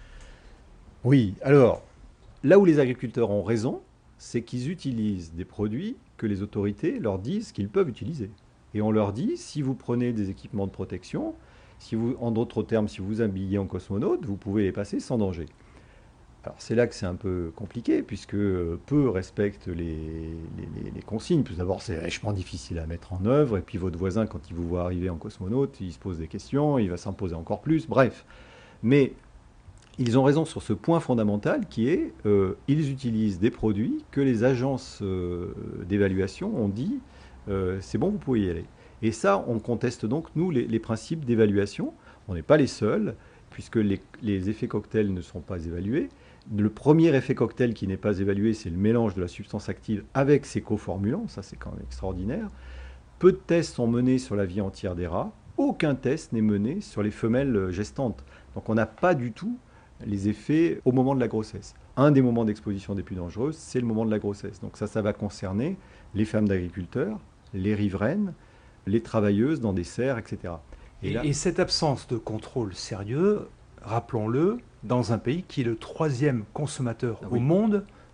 Oui, alors, là où les agriculteurs ont raison, c'est qu'ils utilisent des produits que les autorités leur disent qu'ils peuvent utiliser. Et on leur dit, si vous prenez des équipements de protection, si vous, en d'autres termes, si vous vous habillez en cosmonaute, vous pouvez les passer sans danger. Alors c'est là que c'est un peu compliqué, puisque peu respectent les consignes. Tout d'abord, c'est vachement difficile à mettre en œuvre, et puis votre voisin, quand il vous voit arriver en cosmonaute, il se pose des questions, il va s'en poser encore plus, bref. Mais ils ont raison sur ce point fondamental qui est, ils utilisent des produits que les agences d'évaluation ont dit, c'est bon, vous pouvez y aller. Et ça, on conteste donc, nous, les principes d'évaluation. On n'est pas les seuls, puisque les effets cocktails ne sont pas évalués. Le premier effet cocktail qui n'est pas évalué, c'est le mélange de la substance active avec ses coformulants. Ça, c'est quand même extraordinaire. Peu de tests sont menés sur la vie entière des rats. Aucun test n'est mené sur les femelles gestantes. Donc on n'a pas du tout les effets au moment de la grossesse. Un des moments d'exposition des plus dangereux, c'est le moment de la grossesse. Donc ça va concerner les femmes d'agriculteurs, les riveraines, les travailleuses dans des serres, etc. Et cette absence de contrôle sérieux, rappelons-le, dans un pays qui est le 3e consommateur au monde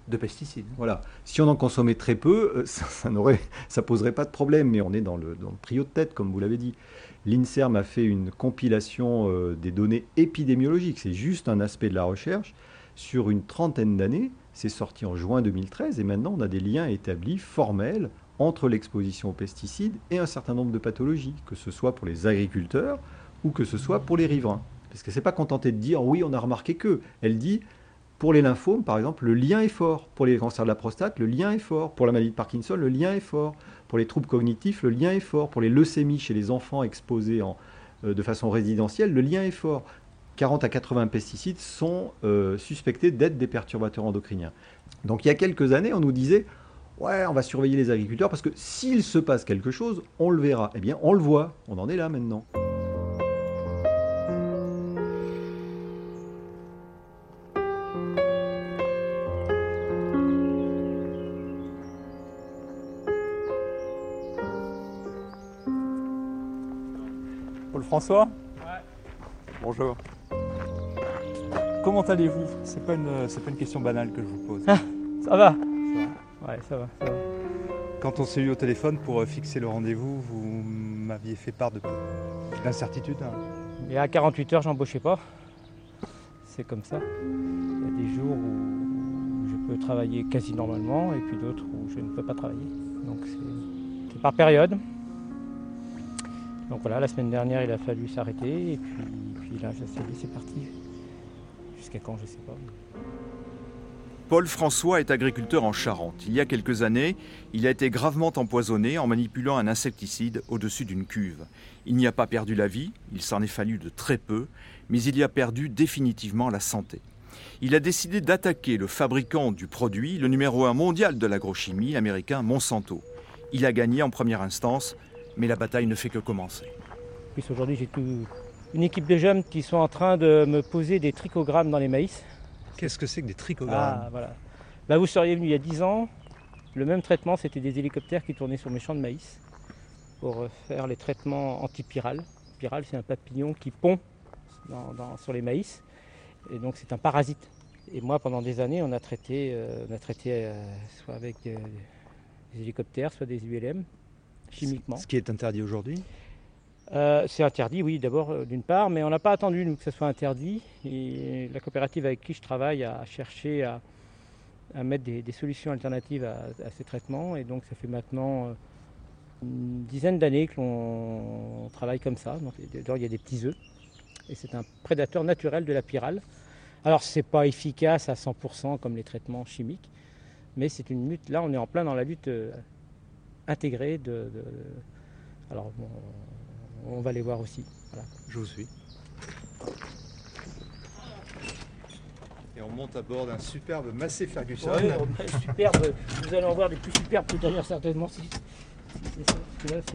de pesticides. Voilà. Si on en consommait très peu, ça poserait pas de problème, mais on est dans le trio de tête, comme vous l'avez dit. L'INSERM a fait une compilation des données épidémiologiques, c'est juste un aspect de la recherche. Sur une trentaine d'années, c'est sorti en juin 2013, et maintenant on a des liens établis, formels, entre l'exposition aux pesticides et un certain nombre de pathologies, que ce soit pour les agriculteurs ou que ce soit pour les riverains. Parce qu'elle ne s'est pas contentée de dire « oui, on a remarqué que ». Elle dit « pour les lymphomes, par exemple, le lien est fort. Pour les cancers de la prostate, le lien est fort. Pour la maladie de Parkinson, le lien est fort. Pour les troubles cognitifs, le lien est fort. Pour les leucémies chez les enfants exposés de façon résidentielle, le lien est fort. 40 à 80 pesticides sont suspectés d'être des perturbateurs endocriniens. » Donc il y a quelques années, on nous disait « ouais, on va surveiller les agriculteurs parce que s'il se passe quelque chose, on le verra. » Eh bien, on le voit. On en est là maintenant. François ? Ouais. Bonjour. Comment allez-vous ? C'est pas une question banale que je vous pose. Ah, ça va. Ouais, ça va. Quand on s'est eu au téléphone pour fixer le rendez-vous, vous m'aviez fait part d'incertitude. Et à 48 heures, j'embauchais pas. C'est comme ça. Il y a des jours où je peux travailler quasi normalement et puis d'autres où je ne peux pas travailler. Donc c'est par période. Donc voilà, la semaine dernière, il a fallu s'arrêter et puis là, c'est parti. Jusqu'à quand, je ne sais pas. Paul François est agriculteur en Charente. Il y a quelques années, il a été gravement empoisonné en manipulant un insecticide au-dessus d'une cuve. Il n'y a pas perdu la vie, il s'en est fallu de très peu, mais il y a perdu définitivement la santé. Il a décidé d'attaquer le fabricant du produit, le numéro 1 mondial de l'agrochimie, l'américain Monsanto. Il a gagné en première instance, mais la bataille ne fait que commencer. Puis aujourd'hui, j'ai une équipe de jeunes qui sont en train de me poser des trichogrammes dans les maïs. Qu'est-ce que c'est que des trichogrammes ? Ah, voilà. Bah, vous seriez venu il y a 10 ans, le même traitement, c'était des hélicoptères qui tournaient sur mes champs de maïs pour faire les traitements antipyrales. Pyrale, c'est un papillon qui pond sur les maïs, et donc c'est un parasite. Et moi, pendant des années, on a traité soit avec des hélicoptères, soit des ULM. Chimiquement. Ce qui est interdit aujourd'hui ? C'est interdit, oui, d'abord d'une part, mais on n'a pas attendu nous, que ce soit interdit. Et la coopérative avec qui je travaille a cherché à mettre des solutions alternatives à ces traitements. Et donc ça fait maintenant une dizaine d'années que l'on travaille comme ça. Donc, il y a des petits œufs. Et c'est un prédateur naturel de la pyrale. Alors c'est pas efficace à 100% comme les traitements chimiques, mais c'est une lutte. Là, on est en plein dans la lutte intégrée Alors bon, on va les voir aussi. Voilà. Je vous suis. Et on monte à bord d'un superbe Massey Ferguson. Oui, superbe. Vous allez en voir des plus superbes tout à l'heure certainement. Si c'est ça. Parce que là,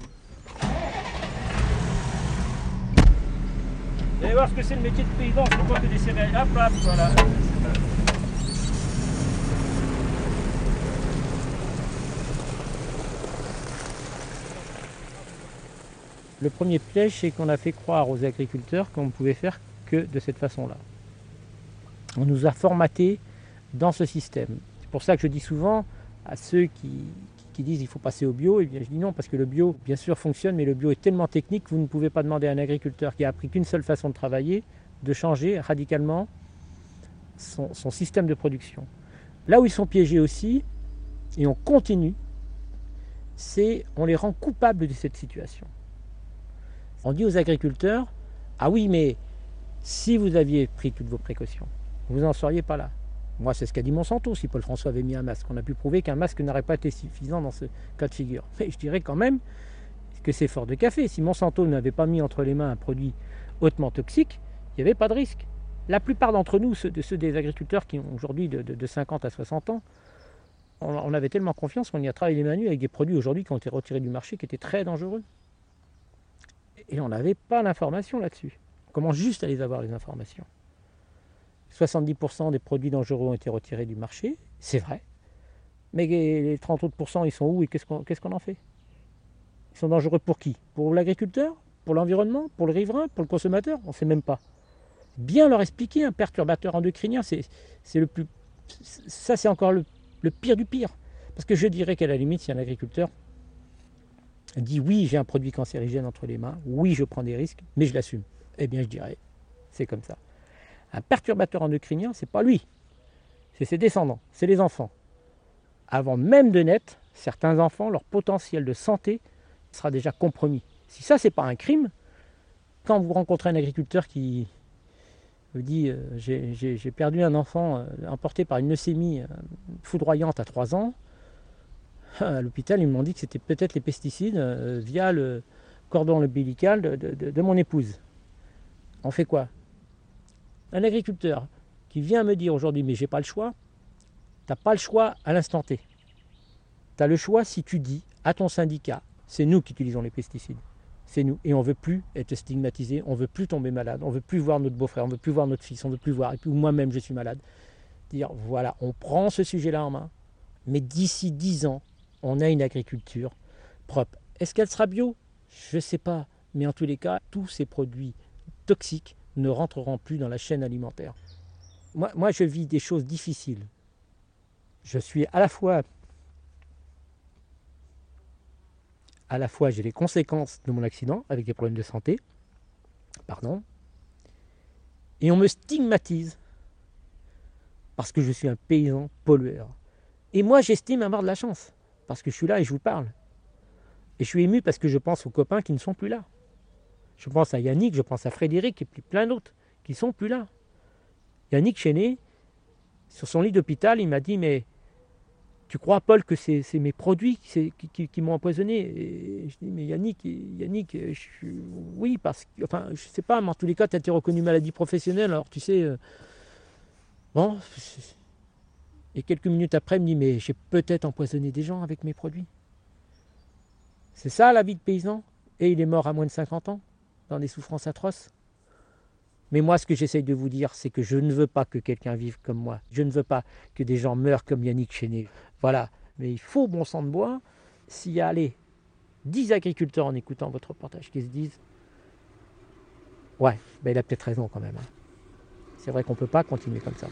vous allez voir ce que c'est le métier de paysan. C'est pas que des céréales. Hop, hop, voilà. Le premier piège, c'est qu'on a fait croire aux agriculteurs qu'on ne pouvait faire que de cette façon-là. On nous a formatés dans ce système. C'est pour ça que je dis souvent à ceux qui disent qu'il faut passer au bio, et bien je dis non, parce que le bio, bien sûr, fonctionne, mais le bio est tellement technique que vous ne pouvez pas demander à un agriculteur qui a appris qu'une seule façon de travailler, de changer radicalement son système de production. Là où ils sont piégés aussi, et on continue, c'est on les rend coupables de cette situation. On dit aux agriculteurs, ah oui, mais si vous aviez pris toutes vos précautions, vous n'en seriez pas là. Moi, c'est ce qu'a dit Monsanto, si Paul François avait mis un masque. On a pu prouver qu'un masque n'aurait pas été suffisant dans ce cas de figure. Mais je dirais quand même que c'est fort de café. Si Monsanto n'avait pas mis entre les mains un produit hautement toxique, il n'y avait pas de risque. La plupart d'entre nous, ceux des agriculteurs qui ont aujourd'hui de 50 à 60 ans, on avait tellement confiance qu'on y a travaillé les mains nues avec des produits aujourd'hui qui ont été retirés du marché, qui étaient très dangereux. Et on n'avait pas l'information là-dessus. On commence juste à les avoir, les informations. 70% des produits dangereux ont été retirés du marché, c'est vrai. Mais les 30 autres %, ils sont où et qu'est-ce qu'on en fait ? Ils sont dangereux pour qui ? Pour l'agriculteur ? Pour l'environnement ? Pour le riverain ? Pour le consommateur ? On ne sait même pas. Bien leur expliquer, un perturbateur endocrinien, c'est Ça, c'est encore le pire du pire. Parce que je dirais qu'à la limite, si un agriculteur dit oui, j'ai un produit cancérigène entre les mains, oui, je prends des risques, mais je l'assume, eh bien, je dirais, c'est comme ça. Un perturbateur endocrinien, c'est pas lui, c'est ses descendants, c'est les enfants. Avant même de naître, certains enfants, leur potentiel de santé sera déjà compromis. Si ça, c'est pas un crime, quand vous rencontrez un agriculteur qui vous dit j'ai perdu un enfant emporté par une leucémie foudroyante à 3 ans, à l'hôpital, ils m'ont dit que c'était peut-être les pesticides via le cordon ombilical de mon épouse. On fait quoi? Un agriculteur qui vient me dire aujourd'hui mais j'ai pas le choix, t'as pas le choix à l'instant T. Tu as le choix si tu dis à ton syndicat, c'est nous qui utilisons les pesticides, c'est nous, et on ne veut plus être stigmatisé, on ne veut plus tomber malade, on ne veut plus voir notre beau-frère, on ne veut plus voir notre fils, on ne veut plus voir, et puis moi-même je suis malade. Dire voilà, on prend ce sujet-là en main, mais d'ici 10 ans, on a une agriculture propre. Est-ce qu'elle sera bio? Je ne sais pas, mais en tous les cas, tous ces produits toxiques ne rentreront plus dans la chaîne alimentaire. Moi je vis des choses difficiles. Je suis à la fois j'ai les conséquences de mon accident avec des problèmes de santé, et on me stigmatise parce que je suis un paysan pollueur. Et moi, j'estime avoir de la chance parce que je suis là et je vous parle. Et je suis ému parce que je pense aux copains qui ne sont plus là. Je pense à Yannick, je pense à Frédéric et puis plein d'autres qui ne sont plus là. Yannick Chénet, sur son lit d'hôpital, il m'a dit « Mais tu crois, Paul, que c'est mes produits qui m'ont empoisonné ?» Et je dis « Mais Yannick, oui, parce que, enfin, je sais pas, mais en tous les cas, tu as été reconnu maladie professionnelle, alors tu sais, bon. » Et quelques minutes après, il me dit « Mais j'ai peut-être empoisonné des gens avec mes produits. » C'est ça la vie de paysan. Et il est mort à moins de 50 ans, dans des souffrances atroces. Mais moi, ce que j'essaye de vous dire, c'est que je ne veux pas que quelqu'un vive comme moi. Je ne veux pas que des gens meurent comme Yannick Chénet. Voilà. Mais il faut, bon sang de bois, s'il y a, 10 agriculteurs en écoutant votre reportage qui se disent « Ouais, ben il a peut-être raison quand même. Hein. C'est vrai qu'on ne peut pas continuer comme ça. »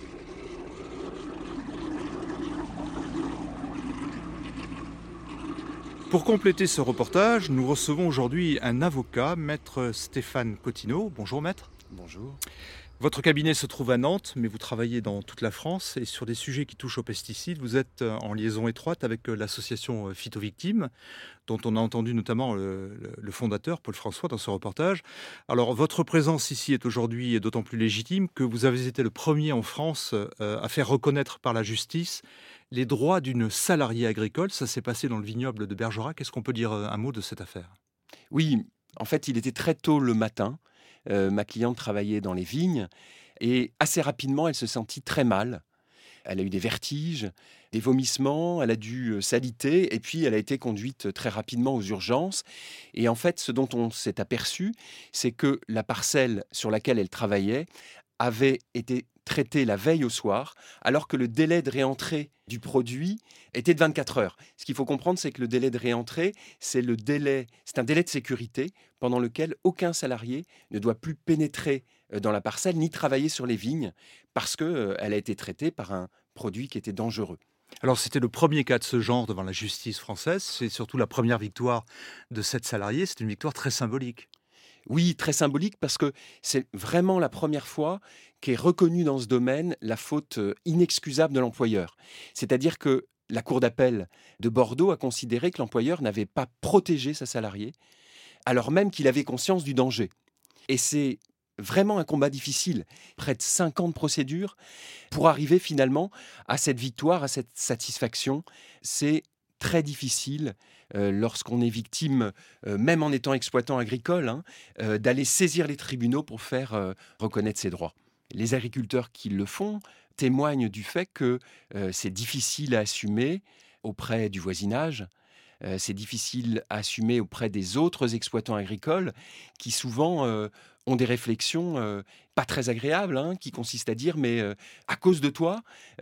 Pour compléter ce reportage, nous recevons aujourd'hui un avocat, maître Stéphane Cottineau. Bonjour maître. Bonjour. Votre cabinet se trouve à Nantes, mais vous travaillez dans toute la France et sur des sujets qui touchent aux pesticides. Vous êtes en liaison étroite avec l'association Phytovictimes, dont on a entendu notamment le fondateur, Paul François, dans ce reportage. Alors, votre présence ici est aujourd'hui d'autant plus légitime que vous avez été le premier en France à faire reconnaître par la justice les droits d'une salariée agricole. Ça s'est passé dans le vignoble de Bergerac. Est-ce qu'on peut dire un mot de cette affaire? Oui, en fait, il était très tôt le matin. Ma cliente travaillait dans les vignes et assez rapidement, elle se sentit très mal. Elle a eu des vertiges, des vomissements, elle a dû s'aliter et puis elle a été conduite très rapidement aux urgences. Et en fait, ce dont on s'est aperçu, c'est que la parcelle sur laquelle elle travaillait avait été traitée la veille au soir, alors que le délai de réentrée du produit était de 24 heures. Ce qu'il faut comprendre, c'est que le délai de réentrée, c'est un délai de sécurité pendant lequel aucun salarié ne doit plus pénétrer dans la parcelle ni travailler sur les vignes parce qu'elle a été traitée par un produit qui était dangereux. Alors c'était le premier cas de ce genre devant la justice française, c'est surtout la première victoire de cette salariée, c'est une victoire très symbolique. Oui, très symbolique parce que c'est vraiment la première fois qu'est reconnue dans ce domaine la faute inexcusable de l'employeur. C'est-à-dire que la Cour d'appel de Bordeaux a considéré que l'employeur n'avait pas protégé sa salariée, alors même qu'il avait conscience du danger. Et c'est vraiment un combat difficile, près de 5 ans de procédure, pour arriver finalement à cette victoire, à cette satisfaction. C'est très difficile lorsqu'on est victime, même en étant exploitant agricole, d'aller saisir les tribunaux pour faire reconnaître ses droits. Les agriculteurs qui le font témoignent du fait que c'est difficile à assumer auprès du voisinage, c'est difficile à assumer auprès des autres exploitants agricoles qui souvent ont des réflexions pas très agréables, qui consistent à dire mais à cause de toi,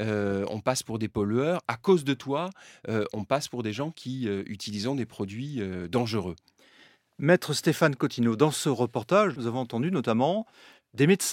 on passe pour des pollueurs, à cause de toi, on passe pour des gens qui utilisent des produits dangereux. Maître Stéphane Cottineau, dans ce reportage, nous avons entendu notamment des médecins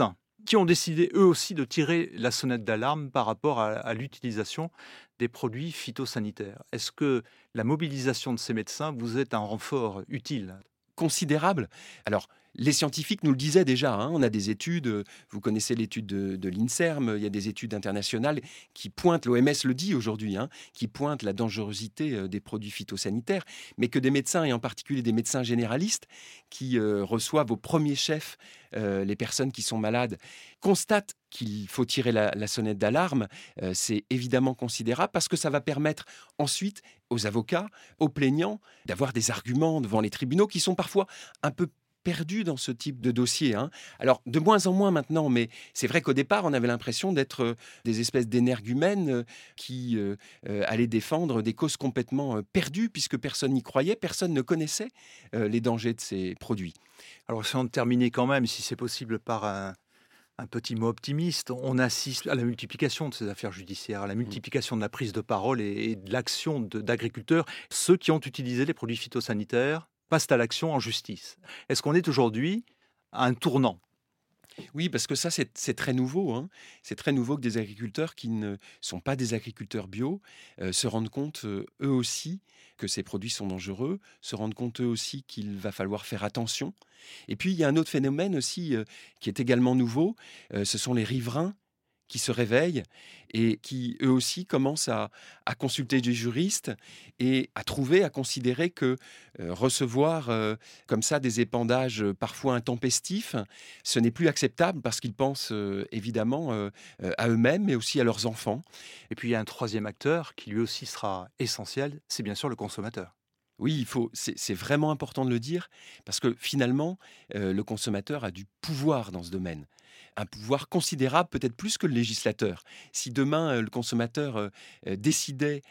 qui ont décidé eux aussi de tirer la sonnette d'alarme par rapport à l'utilisation des produits phytosanitaires. Est-ce que la mobilisation de ces médecins vous est un renfort utile ? Considérable. Alors, les scientifiques nous le disaient déjà, on a des études, vous connaissez l'étude de l'INSERM, il y a des études internationales qui pointent, l'OMS le dit aujourd'hui, qui pointent la dangerosité des produits phytosanitaires, mais que des médecins, et en particulier des médecins généralistes, qui reçoivent au premier chef les personnes qui sont malades, constatent qu'il faut tirer la sonnette d'alarme, c'est évidemment considérable parce que ça va permettre ensuite aux avocats, aux plaignants, d'avoir des arguments devant les tribunaux qui sont parfois un peu perdus dans ce type de dossier. Alors, de moins en moins maintenant, mais c'est vrai qu'au départ, on avait l'impression d'être des espèces d'énergumènes qui allaient défendre des causes complètement perdues, puisque personne n'y croyait, personne ne connaissait les dangers de ces produits. Alors, essayons de terminer quand même, si c'est possible, par un petit mot optimiste. On assiste à la multiplication de ces affaires judiciaires, à la multiplication de la prise de parole et de l'action d'agriculteurs. Ceux qui ont utilisé les produits phytosanitaires passent à l'action en justice. Est-ce qu'on est aujourd'hui à un tournant ? Oui, parce que ça, c'est très nouveau. C'est très nouveau que des agriculteurs qui ne sont pas des agriculteurs bio se rendent compte, eux aussi, que ces produits sont dangereux, se rendent compte, eux aussi, qu'il va falloir faire attention. Et puis, il y a un autre phénomène aussi qui est également nouveau, ce sont les riverains qui se réveillent et qui, eux aussi, commencent à consulter des juristes et à considérer que recevoir comme ça des épandages parfois intempestifs, ce n'est plus acceptable parce qu'ils pensent évidemment à eux-mêmes, mais aussi à leurs enfants. Et puis, il y a un troisième acteur qui lui aussi sera essentiel, c'est bien sûr le consommateur. Oui, c'est vraiment important de le dire, parce que finalement, le consommateur a du pouvoir dans ce domaine. Un pouvoir considérable, peut-être plus que le législateur. Si demain, le consommateur décidait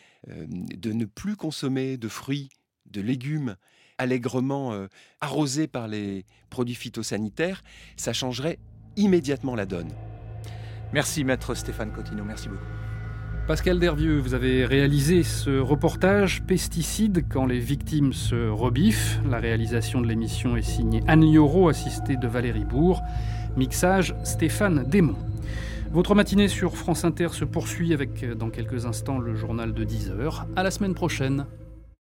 de ne plus consommer de fruits, de légumes allègrement arrosés par les produits phytosanitaires, ça changerait immédiatement la donne. Merci, maître Stéphane Cottineau. Merci beaucoup. Pascal Dervieux, vous avez réalisé ce reportage Pesticides quand les victimes se rebiffent. La réalisation de l'émission est signée Anne Lioro, assistée de Valérie Bourg. Mixage Stéphane Desmond. Votre matinée sur France Inter se poursuit avec dans quelques instants le journal de 10h. À la semaine prochaine.